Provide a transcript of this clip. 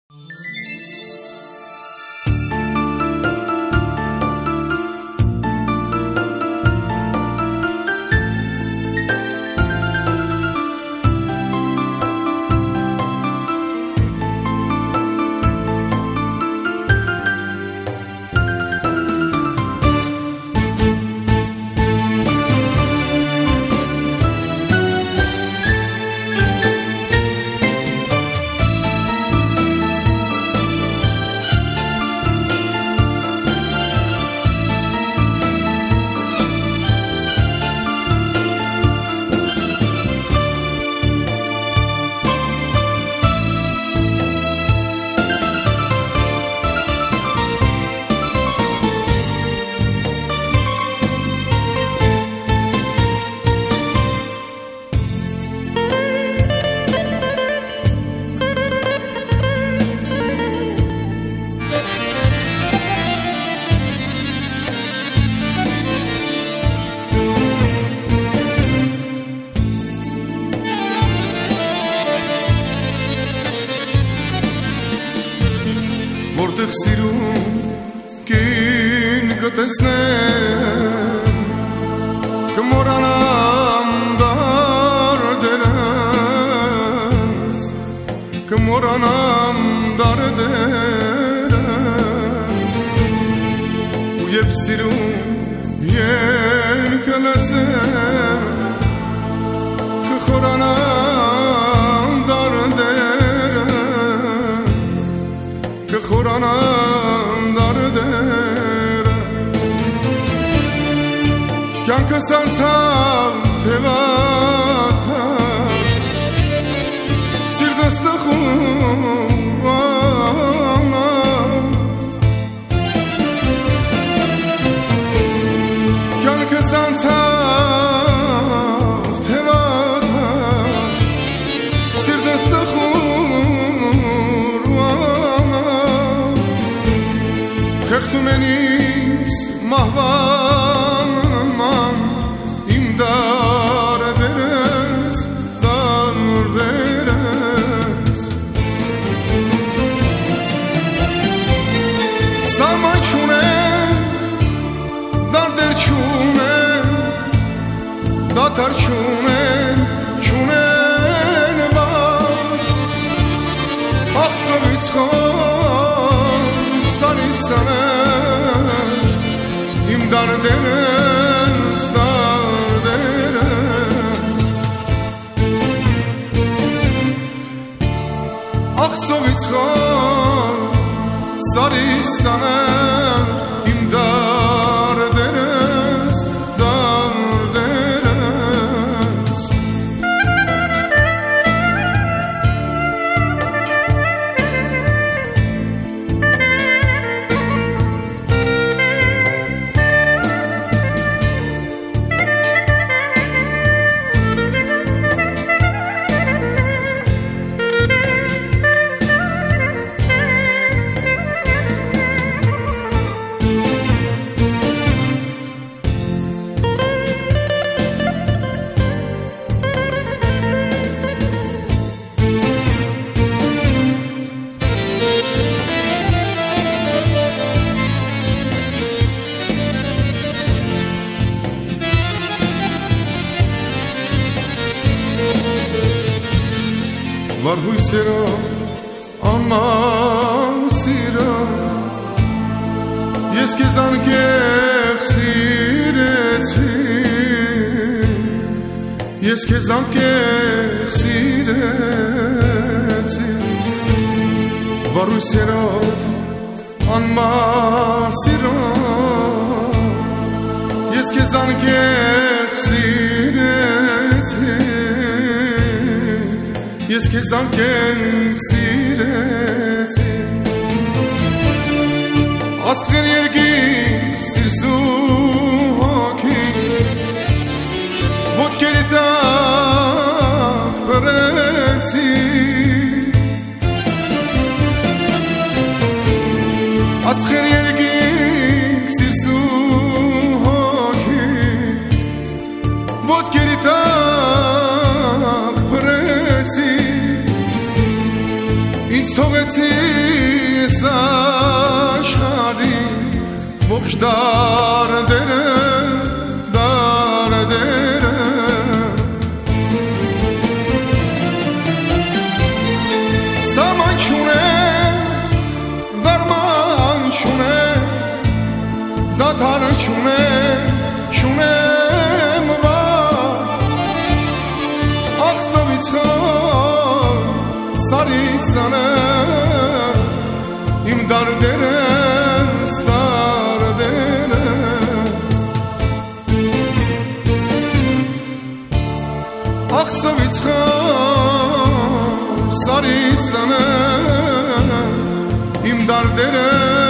Որտեղ սիրում կին կտեսնեմ կմորանամ դարդերս կմորանամ դարդերս ու երբ սիրում ելքը լսեմ կխորանամ դարդերս կխորանամ դարդերս կյանքս անցավ թևաթափ սիրտս տխուր կյանքս անցավ թևաթափ սիրտս տխուր խեղդում են ինձ մահվան ման իմ դարդերս դարդերս սահման չունեն դարդեր չունեն դադար չունեն չունեն բար աղսովից խոր սանի սանր իմ դարդերս դարդերս աղսովից խոր սանի սանր իմ դարդերս դարդերս Վար հույսերով անման սիրով ես քեզ անկեղ սիրեցի ես քեզ անկեղ սիրեցի Վար հույսերով անման սիրով ես քեզ անկեղ սիրեցի Ես քեզ անկեղ սիրեցի Աստղեր երգիս սիրսու հոգիս Ոտքերի տակ բռեցի Աստղեր երգիս սիրսու հոգիս Ոտքերի տակ բռեցի ինձ թողեցի ես աշխարհի ողջ դարդերը Սաման չունեմ, դարման չունեմ, դադար չունեմ վար Աղծովից խոր սարի սանը իմ դարդերս Աղծովից խոր սարի սանը իմ դարդերս